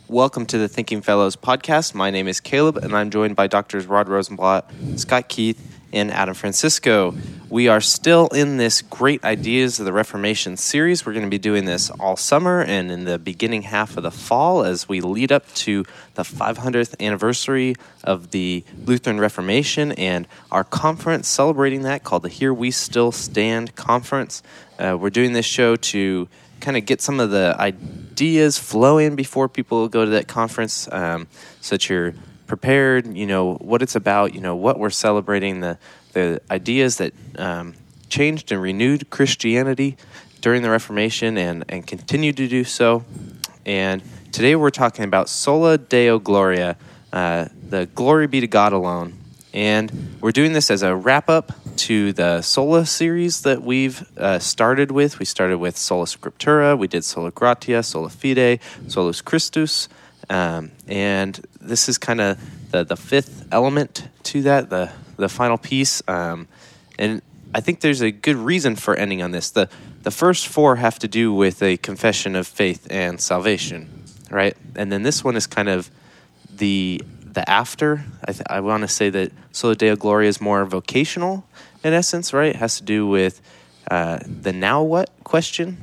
Welcome to the Thinking Fellows podcast. My name is Caleb, and I'm joined by Drs. Rod Rosenblatt, Scott Keith, and Adam Francisco. We are still in this Great Ideas of the Reformation series. We're going to be doing this all summer and in the beginning half of the fall as we lead up to the 500th anniversary of the Lutheran Reformation and our conference celebrating that called the Here We Still Stand Conference. We're doing this show to kind of get some of the ideas flowing before people go to that conference, so that you're prepared, you know, what it's about, you know, what we're celebrating, the ideas that changed and renewed Christianity during the Reformation and continue to do so. And today we're talking about Sola Deo Gloria, the glory be to God alone. And we're doing this as a wrap-up to the Sola series that we've started with. We started with Sola Scriptura, we did Sola Gratia, Sola Fide, Solus Christus, and this is kind of the fifth element to that, the final piece. And I think there's a good reason for ending on this. The first four have to do with a confession of faith and salvation, right? And then this one is kind of the after. I want to say that Sola Deo Gloria is more vocational in essence, right? It has to do with the now what question.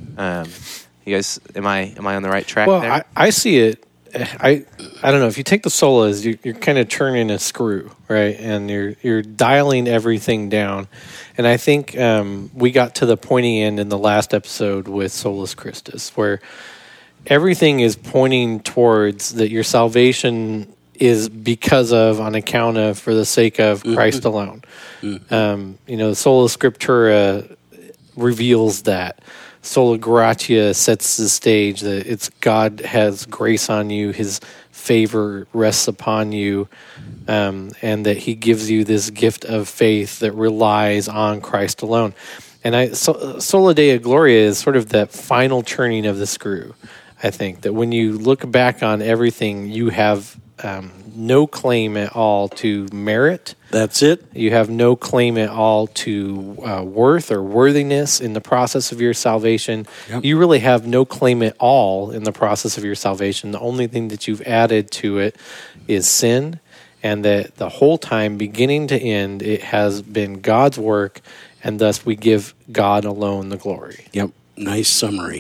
You guys, am I on the right track there? Well, I see it. I don't know. If you take the solas, you're kind of turning a screw, right? And you're dialing everything down. And I think we got to the pointy end in the last episode with Solus Christus, where everything is pointing towards that your salvation is because of, on account of, for the sake of Christ alone. Mm-hmm. Sola Scriptura reveals that. Sola Gratia sets the stage that it's God has grace on you, His favor rests upon you, and that He gives you this gift of faith that relies on Christ alone. And Sola Deo Gloria is sort of that final turning of the screw. I think that when you look back on everything, you have no claim at all to merit. That's it. You have no claim at all to worth or worthiness in the process of your salvation. Yep. You really have no claim at all in the process of your salvation. The only thing that you've added to it is sin, and that the whole time, beginning to end, it has been God's work, and thus we give God alone the glory. Yep. Nice summary.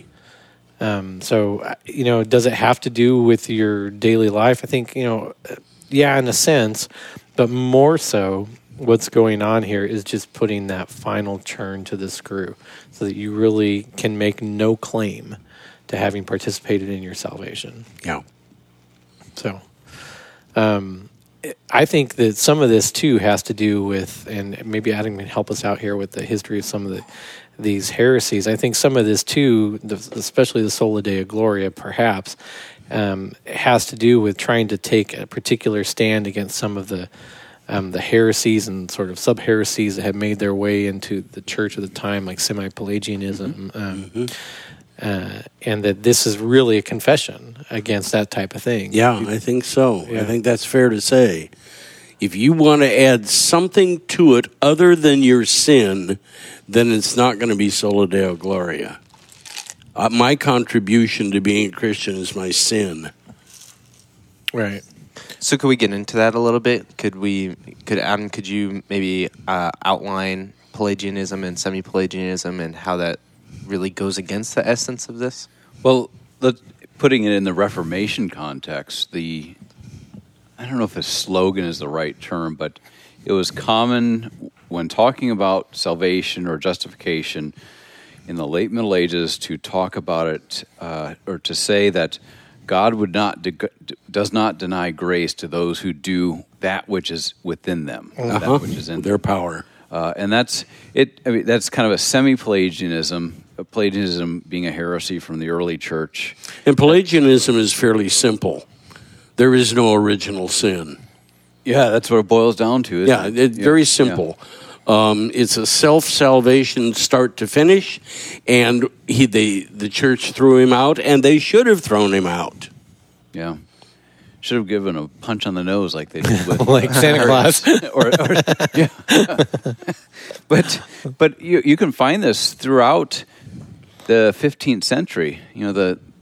Does it have to do with your daily life? I think, yeah, in a sense, but more so what's going on here is just putting that final turn to the screw so that you really can make no claim to having participated in your salvation. Yeah. So, I think that some of this too has to do with, and maybe Adam can help us out here with the history of some of these heresies. I think some of this too, especially the Sola Deo Gloria, perhaps, has to do with trying to take a particular stand against some of the heresies and sort of sub-heresies that have made their way into the church of the time, like semi-Pelagianism, and that this is really a confession against that type of thing. Yeah, I think so. Yeah. I think that's fair to say. If you want to add something to it other than your sin, then it's not going to be Sola Deo Gloria. My contribution to being a Christian is my sin. Right. So could we get into that a little bit? Could you maybe outline Pelagianism and semi-Pelagianism and how that really goes against the essence of this? Well, putting it in the Reformation context, I don't know if a slogan is the right term, but it was common when talking about salvation or justification in the late Middle Ages to talk about it or to say that God does not deny grace to those who do that which is within them, that which is in their power. And that's it. I mean, that's kind of a semi-Pelagianism. Pelagianism being a heresy from the early church. And Pelagianism is fairly simple. There is no original sin. Yeah, that's what it boils down to. Isn't it? It's very simple. Yeah. It's a self-salvation start to finish, and the church threw him out, and they should have thrown him out. Yeah. Should have given a punch on the nose like they did with like Santa Claus. But you can find this throughout the 15th century. You know,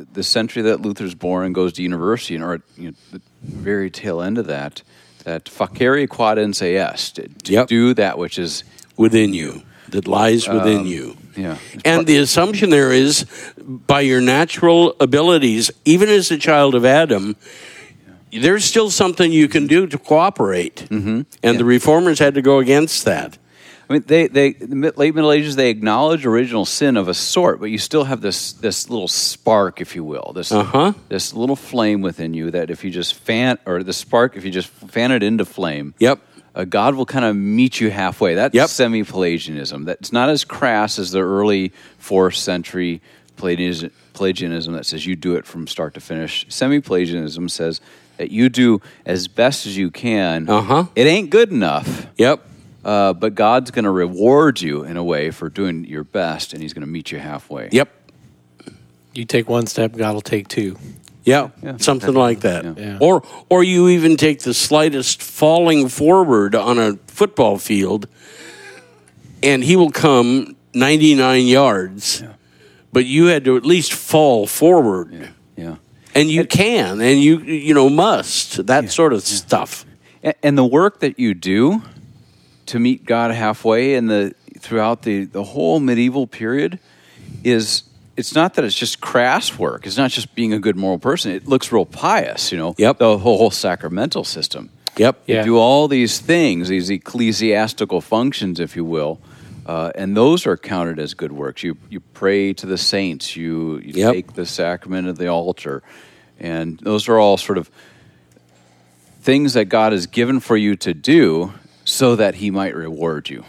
the century that Luther's born and goes to university, or the very tail end of that facere quod esse est, to do that which is within you, that lies within you. Yeah. And the assumption there is, by your natural abilities, even as a child of Adam, there's still something you can do to cooperate. Mm-hmm. And the Reformers had to go against that. I mean, the late Middle Ages, they acknowledge original sin of a sort, but you still have this little spark, if you will, this little flame within you that if you just fan it into flame, God will kind of meet you halfway. That's semi-Pelagianism. That's not as crass as the early 4th century Pelagianism that says you do it from start to finish. Semi-Pelagianism says that you do as best as you can. It ain't good enough. But God's going to reward you in a way for doing your best, and He's going to meet you halfway. You take one step, God will take two. Something like that. Or you even take the slightest falling forward on a football field, and He will come 99 yards, but you had to at least fall forward. And you can, and you must, that sort of stuff. And the work that you do to meet God halfway throughout the whole medieval period it's not that it's just crass work. It's not just being a good moral person. It looks real pious, the whole sacramental system. You do all these things, these ecclesiastical functions, if you will, and those are counted as good works. You pray to the saints. You take the sacrament of the altar. And those are all sort of things that God has given for you to do so that He might reward you.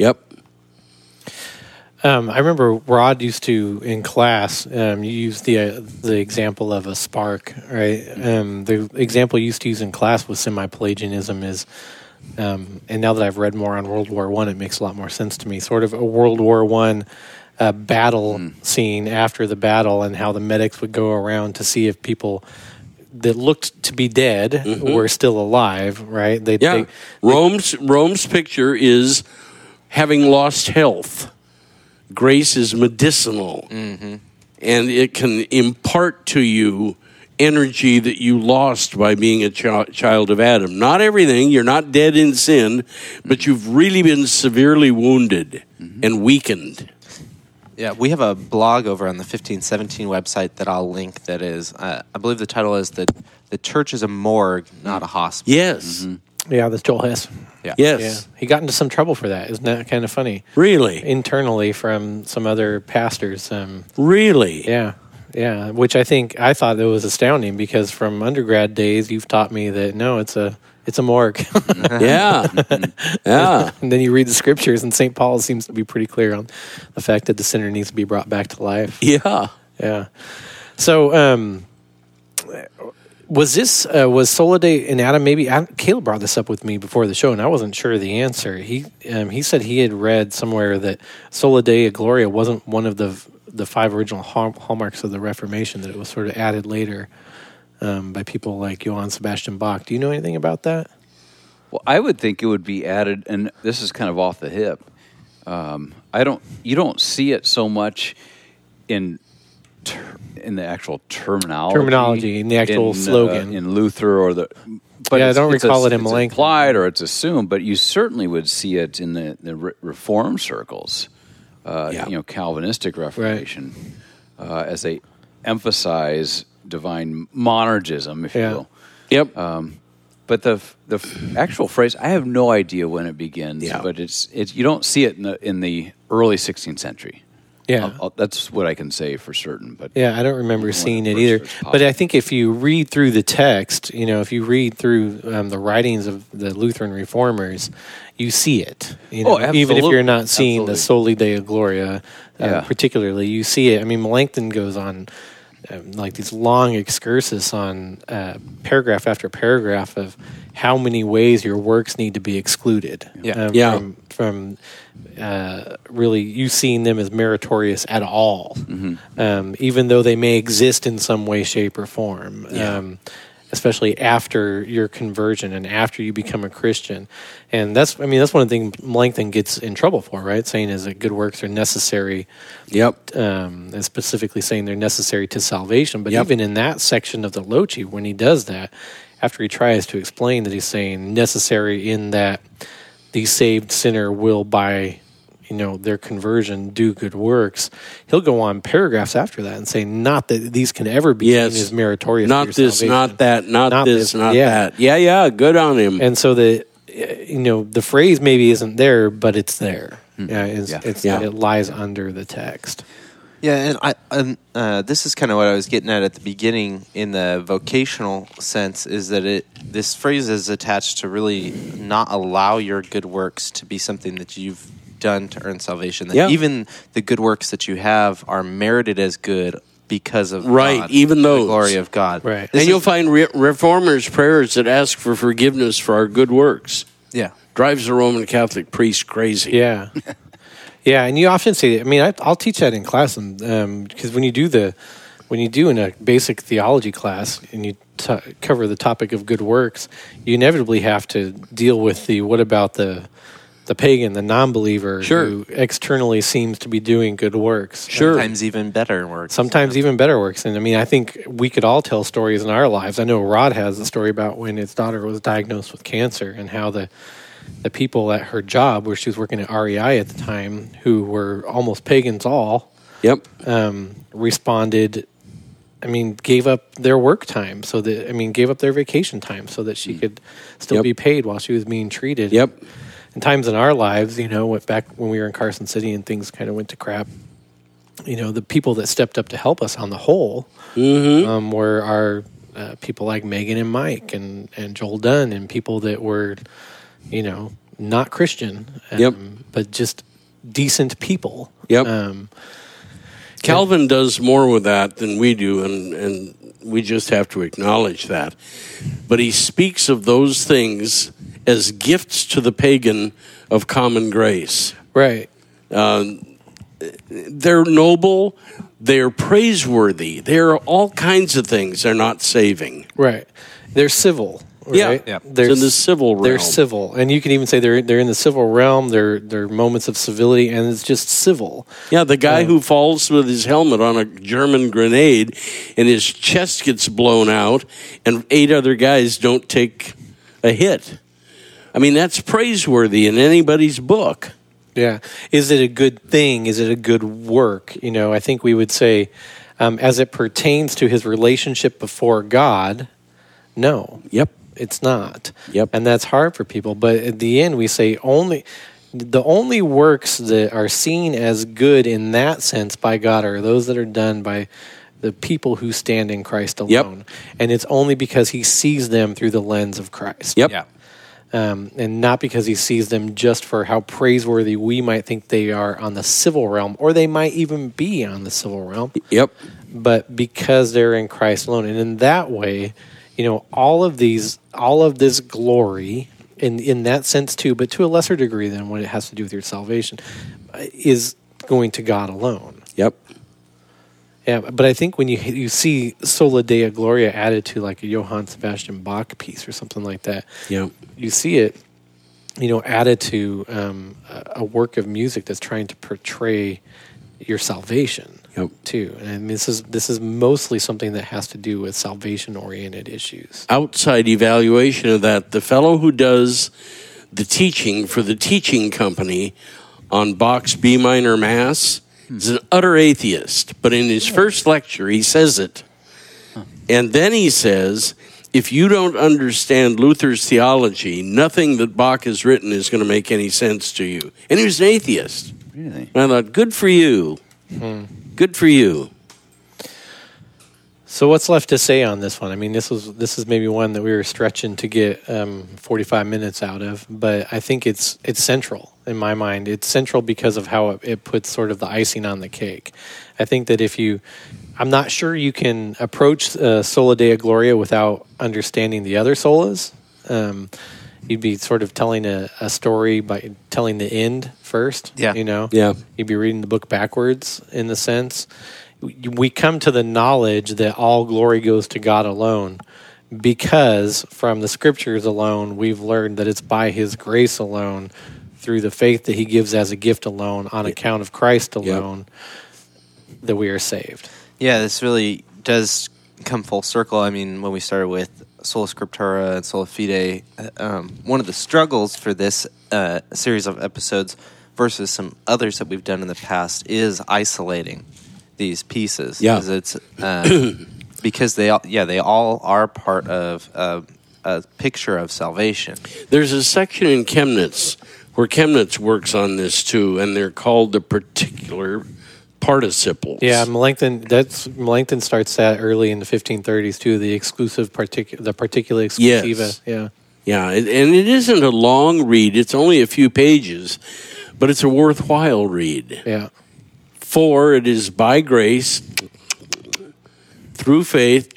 I remember Rod used to, in class, you used the example of a spark, right? The example you used to use in class with semi-Pelagianism is, and now that I've read more on World War I, it makes a lot more sense to me, sort of a World War I battle scene after the battle, and how the medics would go around to see if people that looked to be dead were still alive, right? Rome's picture is having lost health. Grace is medicinal, and it can impart to you energy that you lost by being a child of Adam. Not everything, you're not dead in sin, but you've really been severely wounded and weakened. Yeah, we have a blog over on the 1517 website that I'll link that is, I believe the title is that the church is a morgue, not a hospital. Yes. Yeah, that's Joel Hess. Yes. He got into some trouble for that. Isn't that kind of funny? Really? Internally from some other pastors. Really? Yeah. Which I thought it was astounding, because from undergrad days, you've taught me that, no, it's a morgue. Yeah. And then you read the scriptures, and St. Paul seems to be pretty clear on the fact that the sinner needs to be brought back to life. Yeah. So, was Sola Dei in Adam? Maybe Caleb brought this up with me before the show, and I wasn't sure of the answer. He said he had read somewhere that Sola Dei Gloria wasn't one of the 5 original hallmarks of the Reformation, that it was sort of added later by people like Johann Sebastian Bach. Do you know anything about that? Well, I would think it would be added, and this is kind of off the hip. You don't see it so much in the actual terminology, in the actual slogan in Luther but I don't recall it in Melanchthon. It's implied or it's assumed, but you certainly would see it in the Reform circles, Calvinistic Reformation, as they emphasize divine monergism, if you will. But the actual phrase, I have no idea when it begins, but it's you don't see it in the early 16th century. That's what I can say for certain. But I don't remember seeing it either. But I think if you read through the text, if you read through the writings of the Lutheran reformers, you see it. Even if you're not seeing the Soli Deo Gloria, particularly, you see it. I mean, Melanchthon goes on like these long excursus on paragraph after paragraph of how many ways your works need to be excluded. From really you seeing them as meritorious at all, even though they may exist in some way, shape, or form. especially after your conversion and after you become a Christian. And that's one of the things Melanchthon gets in trouble for, right? Saying is that good works are necessary. Yep. And specifically saying they're necessary to salvation. But Yep. even in that section of the Loci, when he does that, after he tries to explain that he's saying necessary in that the saved sinner will by their conversion do good works, he'll go on paragraphs after that and say not that these can ever be seen as meritorious. Not for your this, salvation. not that, not this, not yeah. that. Yeah, good on him. And so the phrase maybe isn't there, but it's there. It lies under the text. Yeah, and this is kind of what I was getting at the beginning in the vocational sense, is that this phrase is attached to really not allow your good works to be something that you've done to earn salvation. That even the good works that you have are merited as good because of God, even those. the glory of God. Right. And you'll find reformers' prayers that ask for forgiveness for our good works. Yeah. Drives a Roman Catholic priest crazy. Yeah. Yeah, and you often see, I'll teach that in class, because when you do in a basic theology class and you cover the topic of good works, you inevitably have to deal with what about the pagan, the non-believer, who externally seems to be doing good works. Sometimes even better works. Even better works. And I think we could all tell stories in our lives. I know Rod has a story about when his daughter was diagnosed with cancer and how the people at her job, where she was working at REI at the time, who were almost pagans all, responded, gave up their work time gave up their vacation time so that she could still be paid while she was being treated. Yep. And times in our lives, back when we were in Carson City and things kind of went to crap, the people that stepped up to help us on the whole were our people like Megan and Mike and Joel Dunn, and people that were, not Christian, but just decent people. Yep. Calvin does more with that than we do, and we just have to acknowledge that. But he speaks of those things as gifts to the pagan of common grace. Right. They're noble. They're praiseworthy. They're all kinds of things. They're not saving. Right. They're civil. Right? Yeah. It's in the civil realm. They're civil, and you can even say they're in the civil realm. They're moments of civility, and it's just civil. Yeah, the guy who falls with his helmet on a German grenade, and his chest gets blown out, and 8 other guys don't take a hit. That's praiseworthy in anybody's book. Yeah. Is it a good thing? Is it a good work? I think we would say, as it pertains to his relationship before God, no. Yep. It's not. Yep. And that's hard for people. But at the end, we say the only works that are seen as good in that sense by God are those that are done by the people who stand in Christ alone. Yep. And it's only because he sees them through the lens of Christ. Yep. Yeah. And not because he sees them just for how praiseworthy we might think they are on the civil realm, or they might even be on the civil realm. Yep. But because they're in Christ alone. And in that way, all of this glory, in that sense too, but to a lesser degree than what it has to do with your salvation, is going to God alone. Yep. Yeah, but I think when you see Sola Deo Gloria added to like a Johann Sebastian Bach piece or something like that, you see it, added to a work of music that's trying to portray your salvation. Too, and this is mostly something that has to do with salvation-oriented issues. Outside evaluation of that, the fellow who does the teaching for the teaching company on Bach's B minor Mass is an utter atheist. But in his first lecture, he says it, and then he says, "If you don't understand Luther's theology, nothing that Bach has written is going to make any sense to you." And he was an atheist. Really? And I thought, good for you. Good for you. So what's left to say on this one? This is maybe one that we were stretching to get 45 minutes out of, but I think it's central in my mind. It's central because of how it puts sort of the icing on the cake. I think that I'm not sure you can approach Sola Deo Gloria without understanding the other solas. You'd be sort of telling a story by telling the end first. Yeah. Yeah. You'd be reading the book backwards in the sense. We come to the knowledge that all glory goes to God alone because from the scriptures alone, we've learned that it's by his grace alone, through the faith that he gives as a gift alone, on account of Christ alone, that we are saved. Yeah, this really does come full circle. I mean, when we started with Sola Scriptura and Sola Fide, one of the struggles for this series of episodes versus some others that we've done in the past is isolating these pieces. Yeah. 'Cause it's because they all are part of a picture of salvation. There's a section in Chemnitz where Chemnitz works on this too, and they're called the particular participles. Yeah, Melanchthon starts that early in the 1530s too. The particula exclusiva. Yes. Yeah, Yeah, and it isn't a long read. It's only a few pages, but it's a worthwhile read. yeah, For it is by grace, through faith,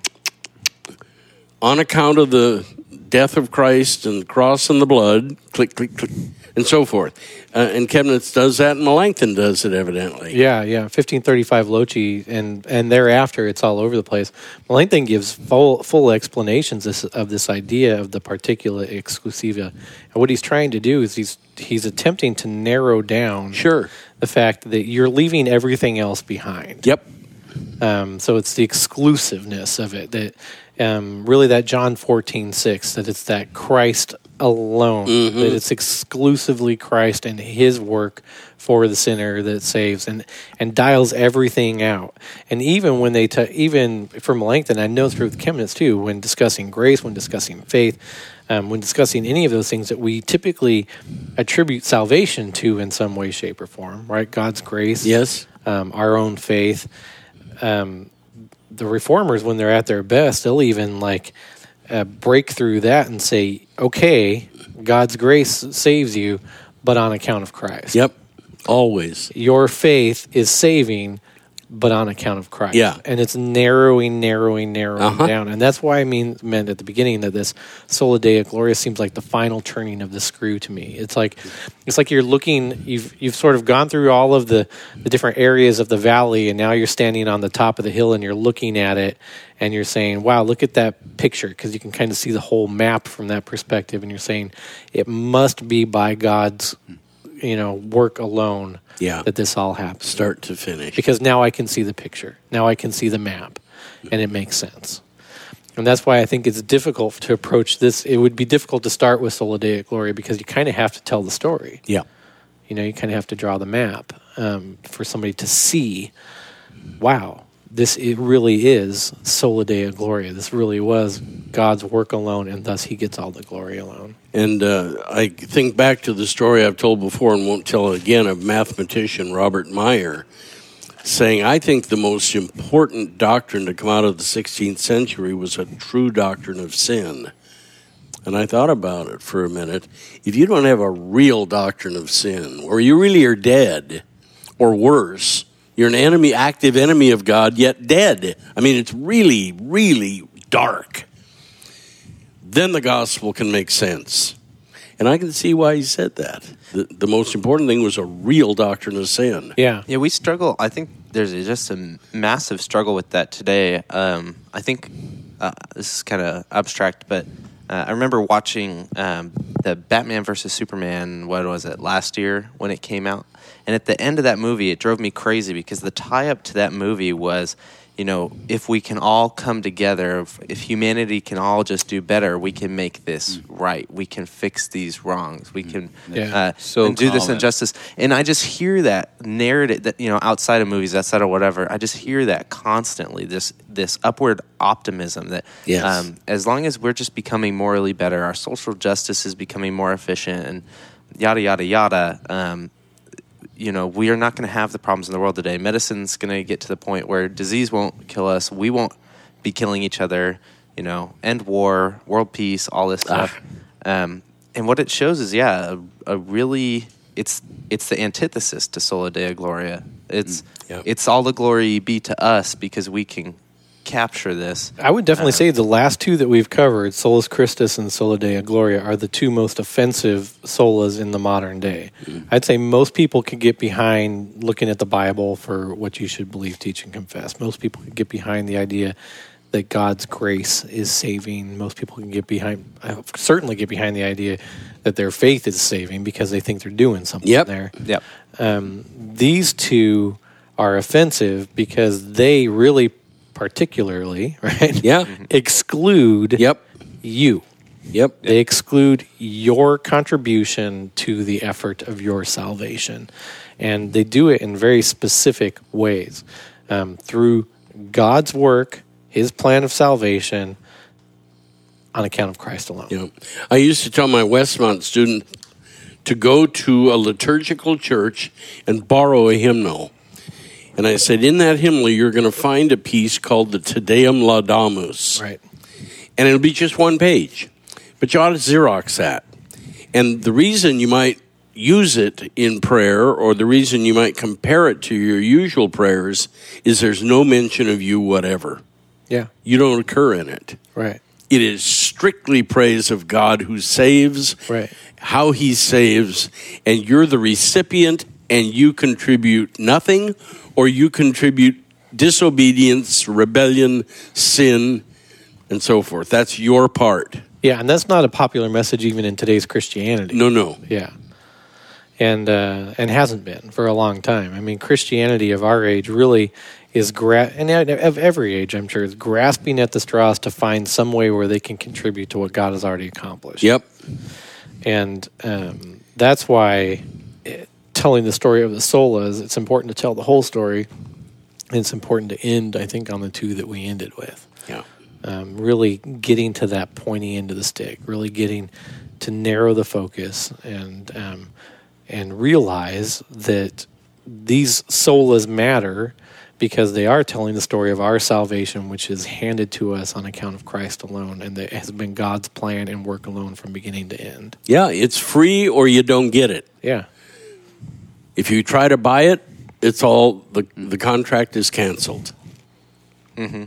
on account of the death of Christ and the cross and the blood, click, click, click, and so forth. And Chemnitz does that, and Melanchthon does it, evidently. yeah. 1535 Loci, and thereafter it's all over the place. Melanchthon gives full explanations of this idea of the particula exclusiva, and what he's trying to do is he's attempting to narrow down Sure. the fact that you're leaving everything else behind. Yep. So it's the exclusiveness of it that really that John 14:6, that it's that Christ alone, that it's exclusively Christ and his work for the sinner that saves and dials everything out. And even when even for Melanchthon, I know through Chemnitz too, when discussing grace, when discussing faith, when discussing any of those things that we typically attribute salvation to in some way, shape, or form, right? God's grace, Yes. our own faith. The reformers, when they're at their best, they'll even break through that and say, okay, God's grace saves you, but on account of Christ. Yep. Always. Your faith is saving, but on account of Christ. Yeah. And it's narrowing down. And that's why I meant at the beginning that this Sola Deo Gloria seems like the final turning of the screw to me. It's like you're looking, you've sort of gone through all of the different areas of the valley, and now you're standing on the top of the hill and you're looking at it and you're saying, wow, look at that picture, because you can kind of see the whole map from that perspective, and you're saying it must be by God's work alone that this all happens. Start to finish. Because now I can see the picture. Now I can see the map, and it makes sense. And that's why I think it's difficult to approach this. It would be difficult to start with Sola Deo Gloria because you kind of have to tell the story. Yeah. You kind of have to draw the map for somebody to see, wow, it really is Sola Deo Gloria. This really was God's work alone, and thus he gets all the glory alone. And I think back to the story I've told before and won't tell it again of mathematician Robert Meyer saying, I think the most important doctrine to come out of the 16th century was a true doctrine of sin. And I thought about it for a minute. If you don't have a real doctrine of sin, or you really are dead, or worse, you're an active enemy of God, yet dead. I mean, it's really, really dark. Then the gospel can make sense. And I can see why he said that. The most important thing was a real doctrine of sin. Yeah. Yeah, we struggle. I think there's just a massive struggle with that today. I think this is kind of abstract, but I remember watching the Batman versus Superman, what was it, last year when it came out? And at the end of that movie, it drove me crazy because the tie-up to that movie was, if we can all come together, if humanity can all just do better, we can make this right. We can fix these wrongs. We can and do this injustice. And I just hear that narrative that, outside of movies, outside of whatever, I just hear that constantly, this upward optimism that as long as we're just becoming morally better, our social justice is becoming more efficient and yada, yada, yada, we are not going to have the problems in the world today. Medicine's going to get to the point where disease won't kill us. We won't be killing each other, end war, world peace, all this stuff. And what it shows is, a really, it's the antithesis to Sola Deo Gloria. It's all the glory be to us because we can capture this. I would definitely say the last two that we've covered, Solus Christus and Sola Deo Gloria, are the two most offensive solas in the modern day. I'd say most people could get behind looking at the Bible for what you should believe, teach, and confess. Most people could get behind the idea that God's grace is saving. Most people can certainly get behind the idea that their faith is saving because they think they're doing something there. Yep. These two are offensive because they really particularly, right? Yeah. exclude you. Yep. They exclude your contribution to the effort of your salvation. And they do it in very specific ways. Through God's work, his plan of salvation, on account of Christ alone. Yeah. I used to tell my Westmont student to go to a liturgical church and borrow a hymnal. And I said, in that hymnal, you're going to find a piece called the Te Deum Laudamus. Right. And it'll be just one page. But you ought to Xerox that. And the reason you might use it in prayer, or the reason you might compare it to your usual prayers, is there's no mention of you whatever. Yeah. You don't occur in it. Right. It is strictly praise of God who saves, Right. how he saves, and you're the recipient, and you contribute nothing, or you contribute disobedience, rebellion, sin, and so forth. That's your part. Yeah, and that's not a popular message even in today's Christianity. No. Yeah. And hasn't been for a long time. I mean, Christianity of our age really is, and of every age, I'm sure, is grasping at the straws to find some way where they can contribute to what God has already accomplished. Yep. And that's why telling the story of the solas, it's important to tell the whole story, and it's important to end, I think, on the two that we ended with. Yeah. Really getting to that pointy end of the stick, really getting to narrow the focus and realize that these solas matter because they are telling the story of our salvation, which is handed to us on account of Christ alone, and that has been God's plan and work alone from beginning to end. Yeah, it's free or you don't get it. Yeah. If you try to buy it, it's all, the contract is canceled. Mm-hmm.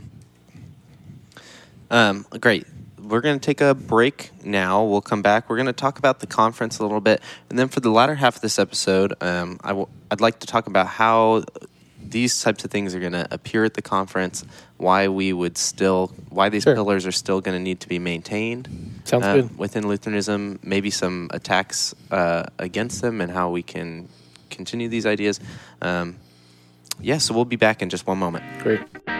Great. We're going to take a break now. We'll come back. We're going to talk about the conference a little bit. And then for the latter half of this episode, I'd like to talk about how these types of things are going to appear at the conference, why these pillars are still going to need to be maintained. Sounds good. Within Lutheranism, maybe some attacks against them and how we can continue these ideas. So we'll be back in just one moment. Great.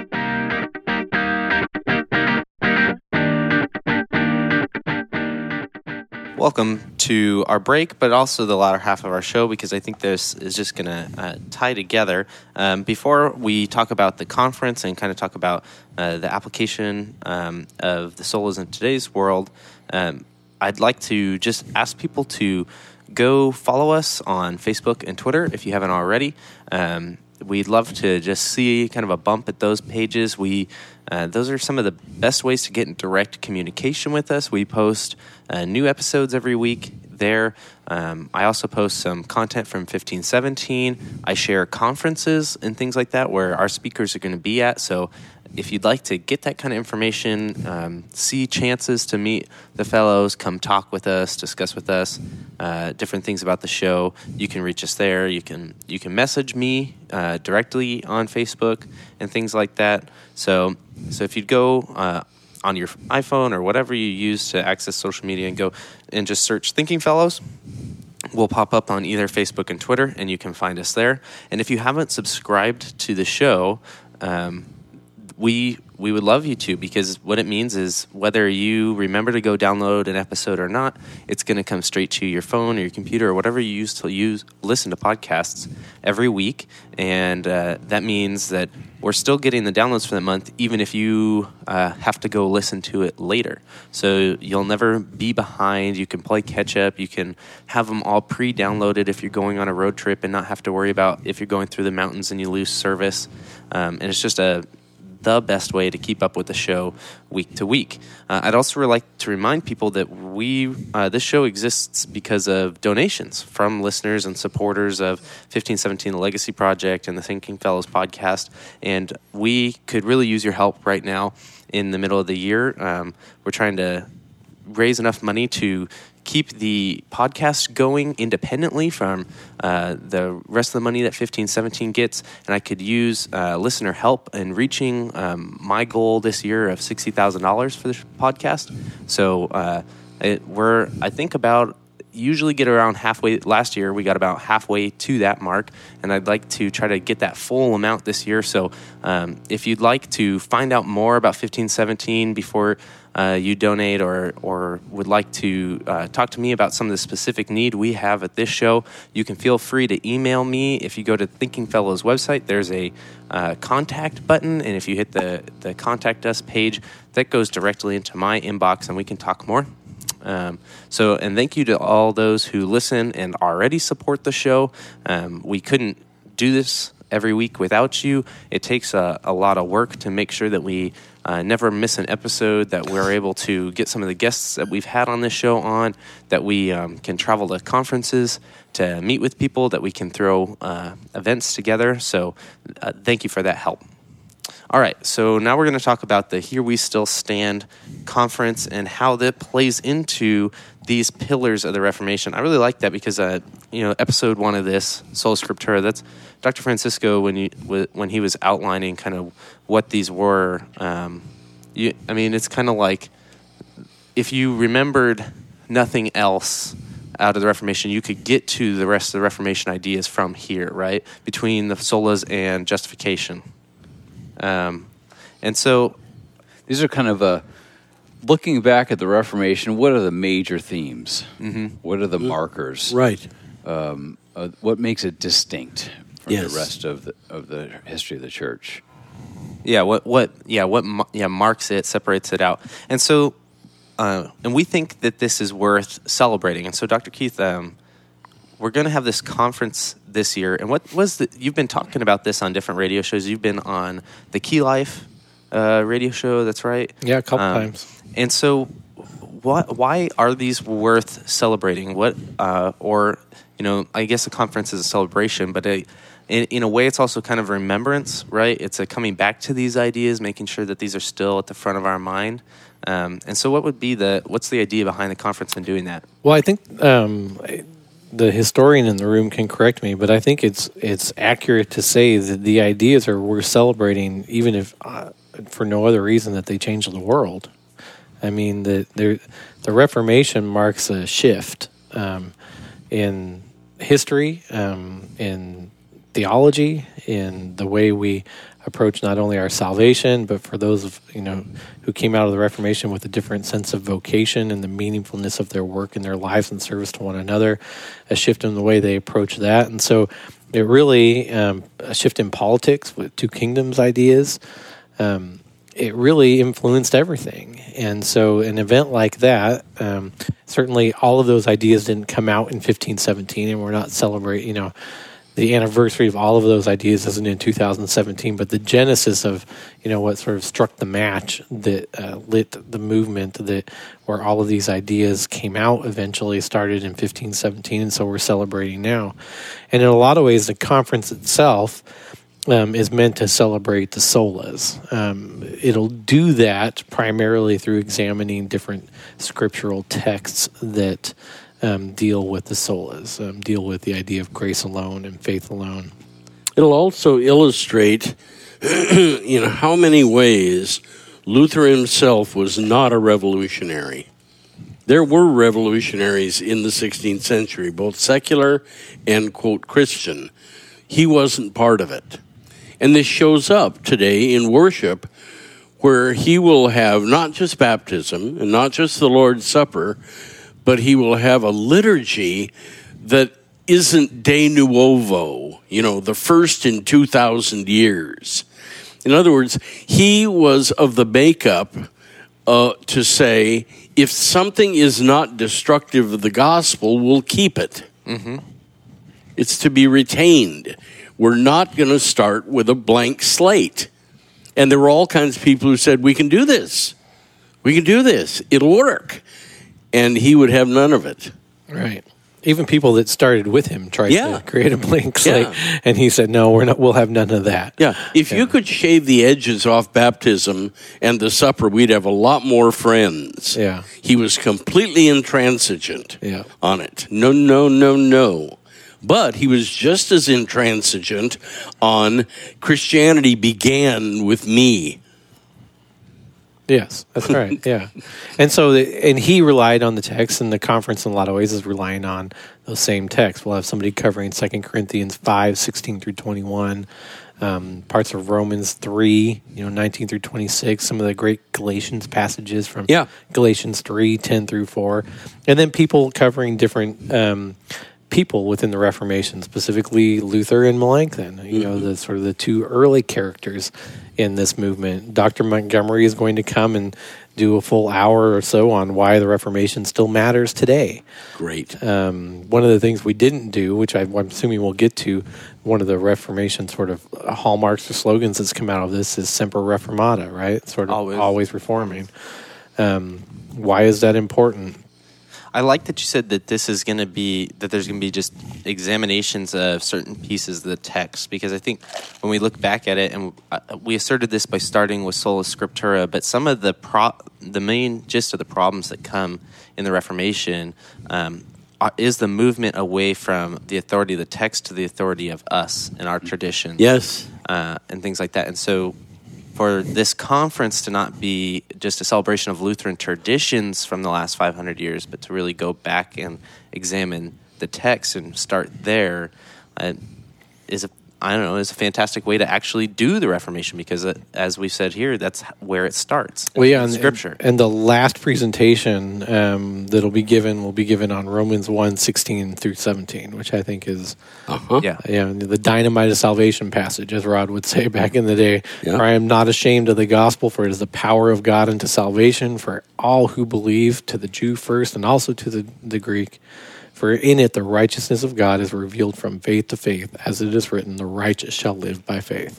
Welcome to our break, but also the latter half of our show, because I think this is just going to tie together. Before we talk about the conference and kind of talk about the application of the solas in today's world, I'd like to just ask people to go follow us on Facebook and Twitter if you haven't already. We'd love to just see kind of a bump at those pages. Those are some of the best ways to get in direct communication with us. We post new episodes every week there. I also post some content from 1517. I share conferences and things like that where our speakers are going to be at. So if you'd like to get that kind of information, see chances to meet the fellows, come talk with us, discuss with us different things about the show, you can reach us there. You can message me directly on Facebook and things like that. So if you'd go on your iPhone or whatever you use to access social media and go and just search Thinking Fellows, we'll pop up on either Facebook and Twitter, and you can find us there. And if you haven't subscribed to the show, we would love you to, because what it means is whether you remember to go download an episode or not, it's going to come straight to your phone or your computer or whatever you use to listen to podcasts every week. And that means that we're still getting the downloads for the month, even if you have to go listen to it later. So you'll never be behind. You can play catch up. You can have them all pre-downloaded if you're going on a road trip and not have to worry about if you're going through the mountains and you lose service. And it's just the best way to keep up with the show week to week. I'd also really like to remind people that this show exists because of donations from listeners and supporters of 1517, the Legacy Project, and the Thinking Fellows podcast. And we could really use your help right now in the middle of the year. We're trying to raise enough money to keep the podcast going independently from the rest of the money that 1517 gets, and I could use listener help in reaching my goal this year of $60,000 for this podcast. So I think about usually get around halfway. Last year we got about halfway to that mark, and I'd like to try to get that full amount this year. So if you'd like to find out more about 1517 before you donate, or would like to talk to me about some of the specific need we have at this show, you can feel free to email me. If you go to Thinking Fellows website, there's a contact button, and if you hit the contact us page, that goes directly into my inbox, and we can talk more. And thank you to all those who listen and already support the show. We couldn't do this every week without you. It takes a lot of work to make sure that we never miss an episode, that we're able to get some of the guests that we've had on this show on, that we can travel to conferences to meet with people, that we can throw events together. So thank you for that help. All right, so now we're going to talk about the Here We Still Stand conference and how that plays into these pillars of the Reformation. I really like that because, episode 1 of this, Sola Scriptura, that's Dr. Francisco when he was outlining kind of what these were. It's kind of like if you remembered nothing else out of the Reformation, you could get to the rest of the Reformation ideas from here, right? Between the solas and justification. And so these are kind of looking back at the Reformation, what are the major themes? Mm-hmm. What are the markers? Right. What makes it distinct from Yes. the rest of the history of the church? Yeah, what marks it, separates it out. And so and we think that this is worth celebrating. And so Dr. Keith, we're going to have this conference this year. And you've been talking about this on different radio shows. You've been on the Key Life radio show, that's right? Yeah, a couple times. And so why are these worth celebrating? I guess a conference is a celebration, but in a way it's also kind of remembrance, right? It's a coming back to these ideas, making sure that these are still at the front of our mind. And so what's the idea behind the conference and doing that? Well, I think the historian in the room can correct me, but I think it's accurate to say that the ideas we're celebrating, even if for no other reason that they changed the world. I mean, the Reformation marks a shift in history, in theology, in the way we approach not only our salvation, but for those who came out of the Reformation with a different sense of vocation and the meaningfulness of their work and their lives in service to one another, a shift in the way they approach that. And so it really, a shift in politics with two kingdoms ideas, it really influenced everything. And so an event like that, certainly all of those ideas didn't come out in 1517, and we're not celebrating, the anniversary of all of those ideas isn't in 2017, but the genesis of, what sort of struck the match that lit the movement where all of these ideas came out eventually started in 1517, and so we're celebrating now. And in a lot of ways, the conference itself is meant to celebrate the solas. It'll do that primarily through examining different scriptural texts that deal with the solas, deal with the idea of grace alone and faith alone. It'll also illustrate in how many ways Luther himself was not a revolutionary. There were revolutionaries in the 16th century, both secular and, quote, Christian. He wasn't part of it. And this shows up today in worship, where he will have not just baptism and not just the Lord's Supper, but he will have a liturgy that isn't de nuovo, the first in 2,000 years. In other words, he was of the makeup to say, if something is not destructive of the gospel, we'll keep it. Mm-hmm. It's to be retained. We're not going to start with a blank slate. And there were all kinds of people who said, we can do this. We can do this. It'll work. And he would have none of it. Right. Even people that started with him tried Yeah. to create a blank slate, Yeah. and he said, "No, we're not. We'll have none of that." Yeah, if you could shave the edges off baptism and the supper, we'd have a lot more friends. Yeah. He was completely intransigent Yeah. on it. No, no, no, no. But he was just as intransigent on Christianity began with me. Yes, that's right. Yeah, and so and he relied on the text, and the conference in a lot of ways is relying on those same texts. We'll have somebody covering 2 Corinthians 5:16 through 21, parts of Romans 3, 19 through 26, some of the great Galatians passages from Yeah. Galatians 3, 10 through 4, and then people covering different people within the Reformation, specifically Luther and Melanchthon, the sort of the two early characters in this movement. Dr. Montgomery is going to come and do a full hour or so on why the Reformation still matters today. Great. One of the things we didn't do, which I'm assuming we'll get to, one of the Reformation sort of hallmarks or slogans that's come out of this is Semper Reformata, right? Sort of always reforming. Why is that important? I like that you said that there's going to be just examinations of certain pieces of the text, because I think when we look back at it, and we asserted this by starting with Sola Scriptura, but some of the main gist of the problems that come in the Reformation is the movement away from the authority of the text to the authority of us and our traditions. Yes. And things like that. And so for this conference to not be just a celebration of Lutheran traditions from the last 500 years, but to really go back and examine the text and start there, is a fantastic way to actually do the Reformation, because as we said here, that's where it starts. Well, yeah, in Scripture. And the last presentation that'll be given will be given on Romans 1:16 through 17, which I think is the dynamite of salvation passage, as Rod would say back in the day. Yeah. For I am not ashamed of the gospel, for it is the power of God unto salvation for all who believe, to the Jew first and also to the Greek. For in it the righteousness of God is revealed from faith to faith, as it is written, the righteous shall live by faith.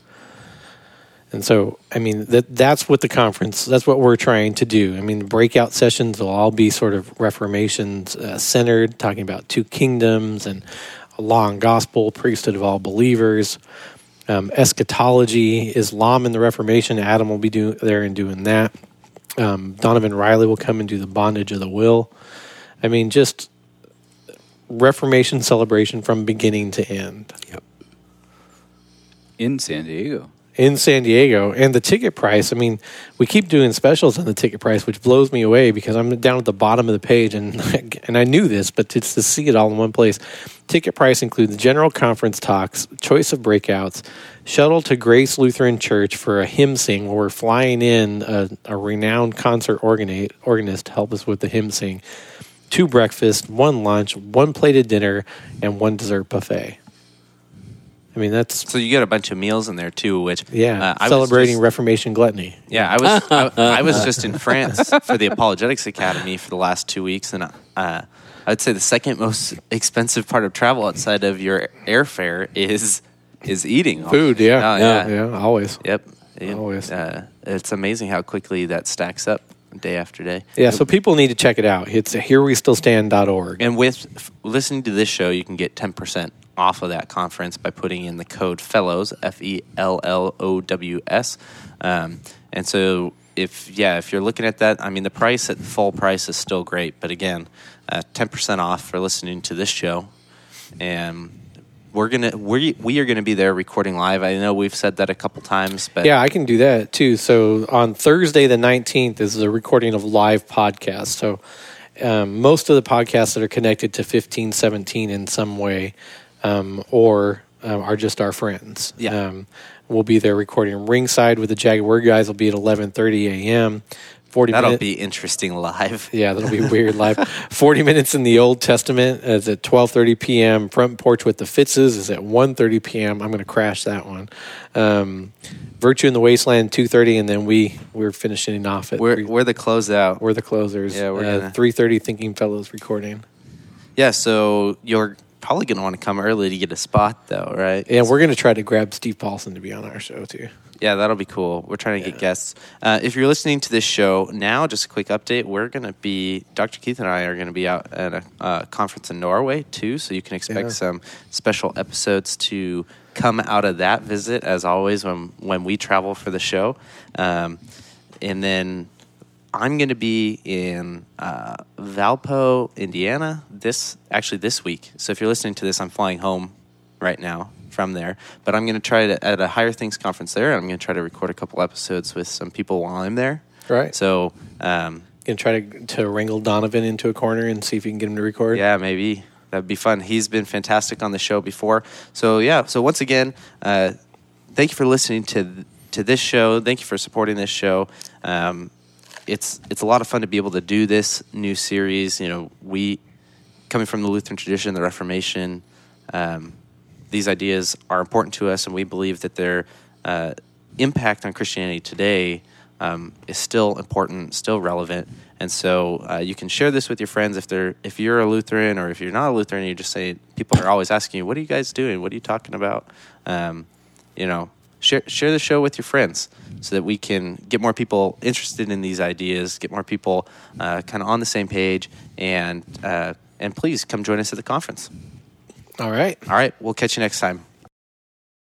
And so, I mean, that's what that's what we're trying to do. I mean, the breakout sessions will all be sort of Reformation centered, talking about two kingdoms and a law and gospel, priesthood of all believers, eschatology, Islam and the Reformation. Adam will be there and doing that. Donovan Riley will come and do the bondage of the will. I mean, just Reformation celebration from beginning to end. Yep. In San Diego. In San Diego. And the ticket price, I mean, we keep doing specials on the ticket price, which blows me away, because I'm down at the bottom of the page, and I knew this, but it's to see it all in one place. Ticket price includes general conference talks, choice of breakouts, shuttle to Grace Lutheran Church for a hymn sing, where we're flying in a renowned concert organist to help us with the hymn sing, 2 breakfasts, 1 lunch, 1 plated dinner, and 1 dessert buffet. I mean, that's... So you get a bunch of meals in there, too, which... celebrating Reformation gluttony. Yeah, I was just in France for the Apologetics Academy for the last 2 weeks, and I'd say the second most expensive part of travel outside of your airfare is eating. Food, yeah. Oh, yeah. Yeah, always. Yep. Always. It's amazing how quickly that stacks up day after day. Yeah, so people need to check it out. It's herewestillstand.org. And with listening to this show, you can get 10% off of that conference by putting in the code FELLOWS, FELLOWS. And so if you're looking at that, I mean, the price at full price is still great. But again, 10% off for listening to this show. And we are gonna be there recording live. I know we've said that a couple times, but yeah, I can do that too. So on Thursday the 19th is a recording of live podcast. So most of the podcasts that are connected to 1517 in some way, or are just our friends. Yeah. We'll be there recording ringside with the Jagged Word guys. Will be at 11:30 a.m. That'll be interesting live. Yeah, that'll be weird live. 40 minutes in the Old Testament is at 12:30 p.m. Front Porch with the Fitzes is at 1:30 p.m. I'm going to crash that one. Virtue in the Wasteland 2:30, and then we're finishing off at we're the closeout. We're the closers. Yeah, we're 3:30 Thinking Fellows recording. Yeah, so your probably going to want to come early to get a spot, though, right? And we're going to try to grab Steve Paulson to be on our show, too. Yeah, that'll be cool. We're trying to get guests. If you're listening to this show now, just a quick update. We're going to be, Dr. Keith and I are going to be out at a conference in Norway, too, so you can expect some special episodes to come out of that visit, as always, when we travel for the show. And then I'm going to be in Valpo, Indiana, this week. So if you're listening to this, I'm flying home right now from there. But I'm going to try to, at a Higher Things conference there, I'm going to try to record a couple episodes with some people while I'm there. Right. So, going to try to wrangle Donovan into a corner and see if you can get him to record? Yeah, maybe. That'd be fun. He's been fantastic on the show before. So, yeah. So, once again, thank you for listening to this show. Thank you for supporting this show. It's a lot of fun to be able to do this new series. You know, we, coming from the Lutheran tradition, the Reformation, these ideas are important to us, and we believe that their impact on Christianity today is still important, still relevant. And so you can share this with your friends if you're a Lutheran, or if you're not a Lutheran, you just say, people are always asking you, what are you guys doing? What are you talking about? Share the show with your friends so that we can get more people interested in these ideas, get more people kind of on the same page, and please come join us at the conference. All right. All right. We'll catch you next time.